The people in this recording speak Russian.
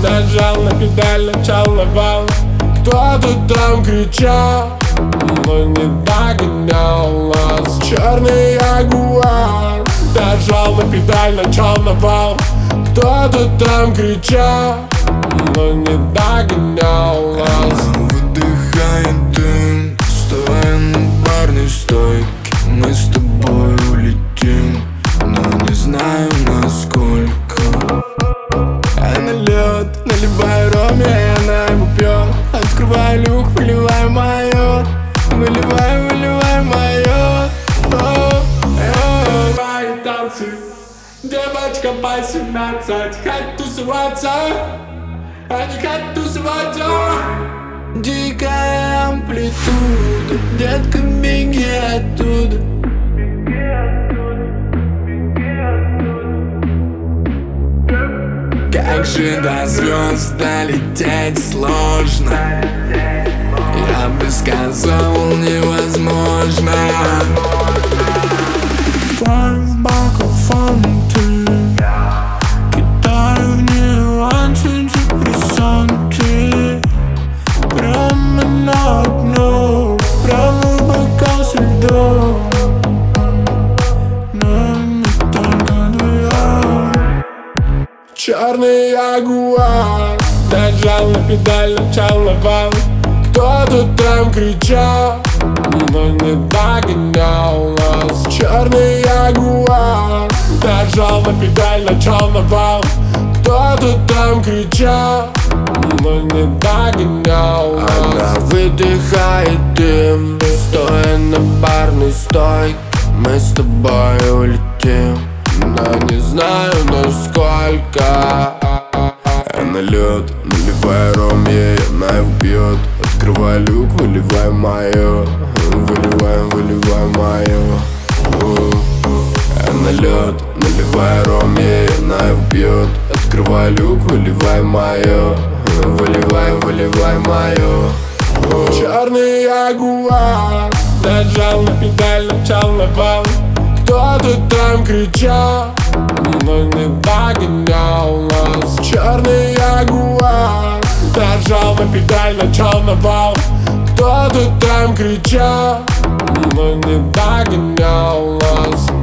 Нажал на педаль, начал навал. Кто-то там кричал, но не догонял нас. Черный ягуар. Нажал на педаль, начал навал. Кто-то там кричал, но не догонял нас. Выдыхает дым, стоя на барной стойке. Мы с тобой улетим, но не знаю насколько. Я на лед, наливаю ром, и она его пьет. Открываю люк, выливаю майор. Выливаю майор. Давай танцы, девочка по 17. Хоть тусоваться, а не хоть тусоваться. Дикая амплитуда, детка, беги оттуда. Как же до звезд долететь сложно, я бы сказал, невозможно. Five buckle фонты, кидаю в нее антидепрессанты. Прямо на дно, прямо в бокал со льдом. Нам только вдвоем. Черный ягуар. Нажал на педаль, начал навал. Кто-то там кричал, но не догонял нас. Черный ягуар. Нажал на педаль, начал навал. Кто-то там кричал, но не догонял нас. Она выдыхает дым, стоя на барной стойке. Мы с тобой улетим, но не знаю насколько. Я на лед, наливаю ром, ей она его пьет. Открываю люк, выливаю мое. Выливаю мое. Я на лед, наливаю ром, ей она его пьет. Открываю люк, выливаю мое. Выливаю мое. Черный ягуар. Нажал на педаль, начал навал. Кто-то там кричал, но не догонял нас. Черный ягуар. Нажал на педаль, начал навал. Кто-то там кричал, но не догонял нас.